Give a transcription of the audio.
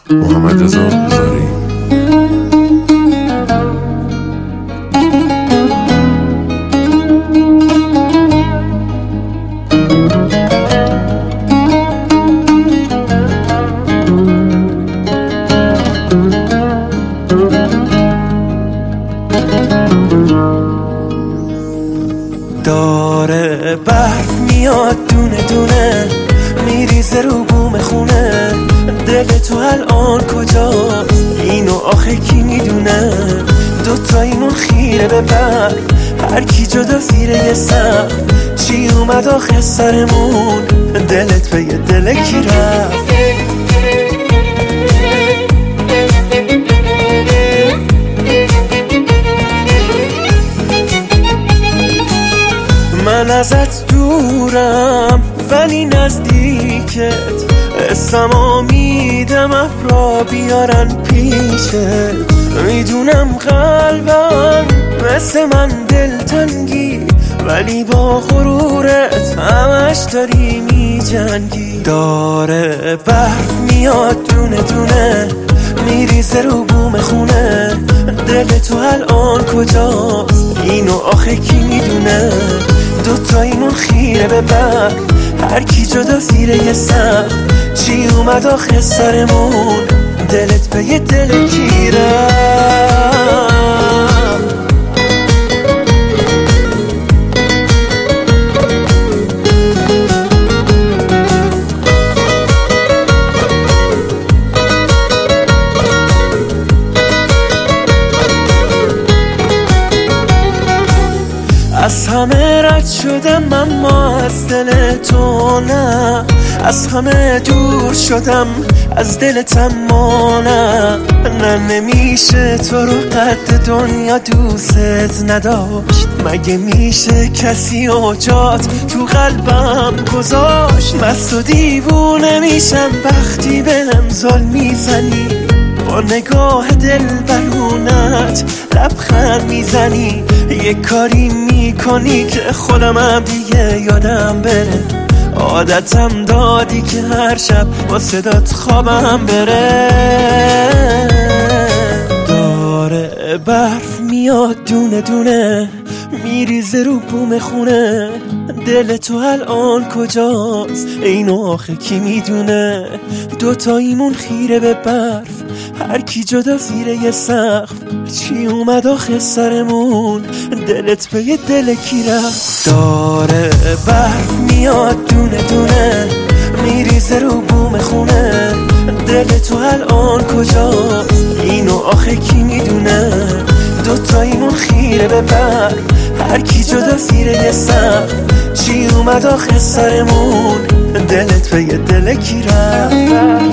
محمد رضا هزاری. داره برف میاد دونه دونه میریزه رو بوم خونه، دل تو الان کجاست؟ اینو آخه کی میدونه؟ دوتاییمون خیره به برف، هر کی جدا زیر یه سقف. چی اومد آخه سرمون؟ دلت به یه دل کی رفت؟ من ازت دورم ولی نزدیکت، اسمو میدم ابرا بیارن پیشت. میدونم قلبم مثل من دلتنگی، ولی با غرورت همش داری میجنگی. داره برف میاد دونه دونه میریزه رو بوم خونه، دل تو الان کجاست؟ اینو آخه کی میدونه؟ دوتاییمون خیره به برف، هر کی جدا زیر یه سقف. چی اومد آخه سرمون؟ دلت به یه دل کی رفت؟ از همه رد شدم اما از دل تو نه، از همه دور شدم از دلت اما نه. نمیشه تو رو قد دنیا دوست نداشت، مگه میشه کسی اوجات تو قلبم گذاشت؟ مست و دیوونه میشم وقتی بهم ظلم میزنی، با نگاه دل برونت لبخند میزنی. یه کاری میکنی که خودمم دیگه یادم بره، عادتم دادی که هر شب با صدات خوابم بره. داره برف میاد دونه دونه میریزه رو بوم خونه، دل تو الان کجاست؟ اینو آخه کی میدونه؟ دوتاییمون خیره به برف، هر کی جدا زیر یه سقف. چی اومد آخه سرمون؟ دلت به یه دل کی رفت؟ داره برف میاد دونه دونه میریزه رو بوم خونه، دل تو الان کجاست؟ اینو آخه کی میدونه؟ دوتاییمون خیره به برف، هر کی جدا زیر یه سقف. چی اومد آخه سرمون؟ دلت به یه دل کی رفت؟